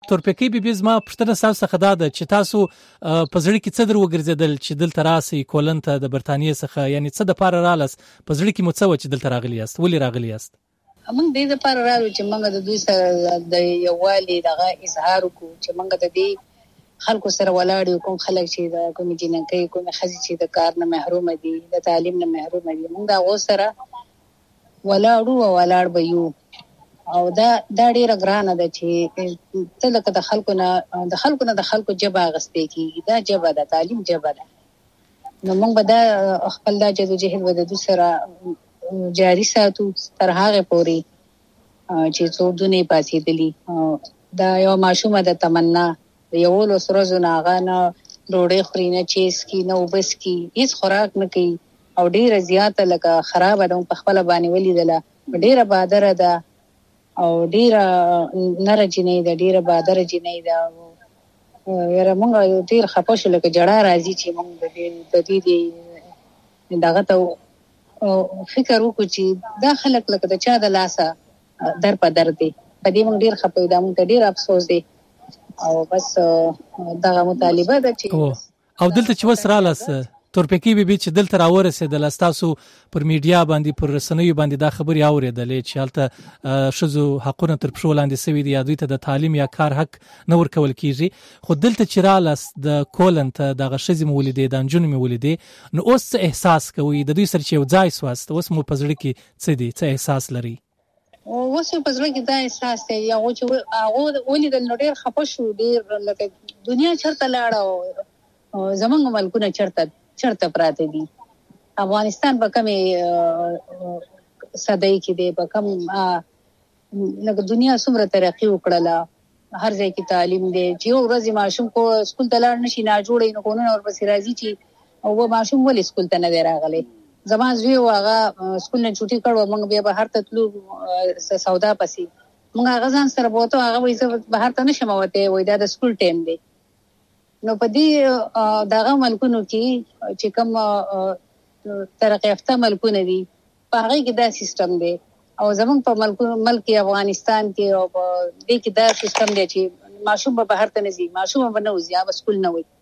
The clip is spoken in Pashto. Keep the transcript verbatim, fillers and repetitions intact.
تورپیکۍ بیبي زما پوښتنه ستاسو څخه دا ده چې تاسو په زړه کې څه در وګرځېدل چې دلته راسئ کولن ته د برټانیې څخه، یعنې څه دپاره رالاست؟ په زړه کې مو څه وه چې دلته راغلي یاست؟ ولې راغلي یاست؟ موږ دې دپاره راغلو چې موږ د دوی سره د یووالي دغه اظهار وکړو، چې موږ د دې خلکو سره ولاړ یو، کوم خلک چې د کومې جنکۍ کومې ښځې چې د کار نه محرومه دي، د تعلیم نه محرومه دي، موږ د هغو سره ولاړو او ولاړ به یو. او دا دا ډېره ګرانه ده چې ته لکه د خلکو نه د خلکو نه د خلکو ژبه اخیستې کېږي. دا ژبه ده، تعلیم ژبه ده. نو موږ به دا خپل دا جدوجهد به د دوی سره جاري ساتو تر هغې پورې چې څو دونې پاڅېدلي. دا یو ماشومه د تمنا د یولس ورځو نه هغه نه ډوډۍ خوري، نه چیس کي، نه اوبه څکي، هېڅ خوراک نه کوي او ډېره زیاته لکه خرابه ده. په خپله باندې ولیدله، ډېره بادره ده او ډېره نره جنۍ ده، ډېره بادره جنۍ ده. یاره موږ ډېر خفه شو، لکه جړا راځي چې موږ د دې دغه ته فکر وکړو چې دا خلک لکه د چا د لاسه در په در دی. په دې موږ ډېر خفه یو، دا موږ ته ډېر افسوس دی. او بس دغه مطالبه ده چې او دلته چې اوس رالاست تورپیکۍ بیبي چې دلته راورسېدله، ستاسو پر میډیا باندې پر رسنیو باندې دا خبرې اورېدلې چې هلته ښځو حقونه تر پښو لاندې سوي دي یا دوی ته د تعلیم یا کار حق نه ورکول کېږي. خو دلته چې رالاست د کولن ته دغه ښځې مو ولیدې، د نجونې مې ولیدې، نو اوس څه احساس کوئ؟ د دوی سره چې یو ځای سواست، اوس مو په زړه کې څه دي، څه احساس لرئ؟ اوس یې په زړه کې دا احساس دی، هغو چې هغو ولیدل نو ډېر خفه شو، ډېر لکه دنیا چېرته لاړه او زموږ ملکونه چېرته چېرته پراته دي. افغانستان په کومې صدۍ کې دی، په کوم لکه دنیا څومره ترقي وکړله، هر ځای کې تعلیم دی چې یو ورځ ماشوم کو سکول ته لاړ نشي، ناجوړه نو قانون ورپسې راځي چې او ماشوم ولې سکول ته نه دی راغلی. زما زوی و هغه سکول نه چوټي کړو، موږ بیا بهر ته تلو سودا پسې. موږ هغه ځان سره بوتو، هغه وایي زه بهر ته نشم وتی، وایي دا د سکول ټایم دی. نو په دې دغه ملکونو کې چې کوم ترقي یافته ملکونه دي په هغې کې دا سیسټم دی، او زموږ په ملکونو ملک افغانستان کې او په دې کې دا سیسټم دی چې ماشوم به بهر ته نه ځي، ماشوم به نه وځي، هغه به سکول نه وي.